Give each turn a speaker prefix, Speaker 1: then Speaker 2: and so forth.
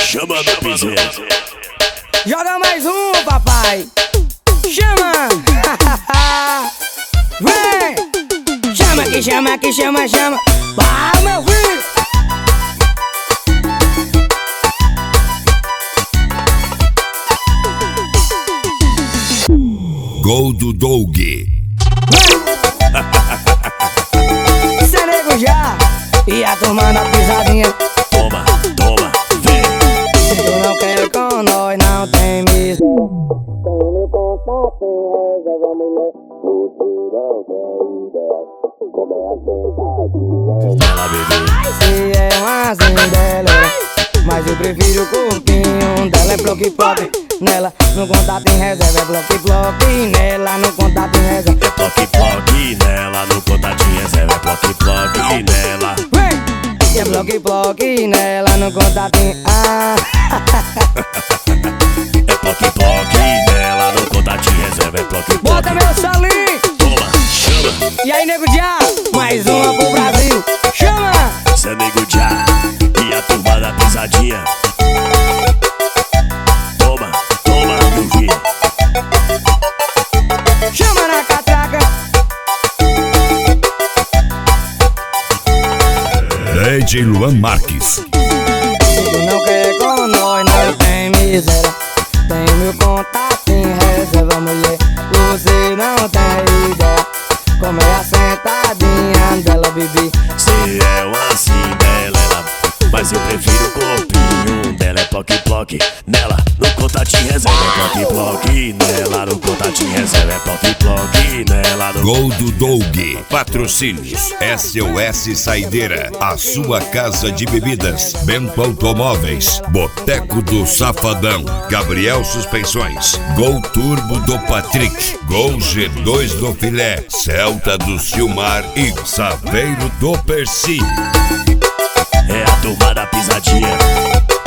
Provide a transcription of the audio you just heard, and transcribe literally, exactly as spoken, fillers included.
Speaker 1: Chama no piseiro.
Speaker 2: Joga mais um, papai. Chama. Vem. Chama que chama que chama, chama. Vai, meu filho.
Speaker 3: Gol do Doug.
Speaker 2: Cê nego já. E a turma da pisadinha.
Speaker 1: Toma, toma, vem.
Speaker 2: Se tu não quer com nós, não tem mesmo. Tem meu contato, reserva mulher. Você não tem ideia. Como é a sentadinha.
Speaker 1: Ela bebê.
Speaker 2: Se é uma dela, mas eu prefiro o corpinho dela. É bloque ploque, nela no contato em reserva. É bloque ploque, nela no contato em reserva.
Speaker 1: É ploque ploque nela, no contatinho reserva. É ploque ploque nela.
Speaker 2: Vem! E é bloque ploque, nela no contato em ah.
Speaker 1: É ploque ploque nela, no contatinho reserva. É ploque ploque.
Speaker 2: Bota meu salinho!
Speaker 1: Toma, chama.
Speaker 2: E aí, nego já? Mais uma pro Brasil. Chama!
Speaker 1: Cê é nego já. E a turma da pisadinha. Toma, toma, meu filho.
Speaker 2: Chama na catraca.
Speaker 3: D J Luan Marques.
Speaker 2: Se tu não quer com nós, não tem miséria. Tem meu contato em reserva, mulher. Você não tem ideia. Como é a sentadinha dela, bebê.
Speaker 1: Se é uma assim dela, ela. Mas eu prefiro o corpinho dela. É ploque ploque nela, no contatinho reserva. É ploque ploque nela, no contatinho reserva. É ploque ploque nela, no...
Speaker 3: Gol do Doug. Patrocínios S O S Saideira, a sua casa de bebidas. Bento Automóveis, Boteco do Safadão, Gabriel Suspensões, Gol Turbo do Patrick, Gol G dois do Filé, Celta do Silmar e Saveiro do Percy.
Speaker 1: É a turma da pisadinha.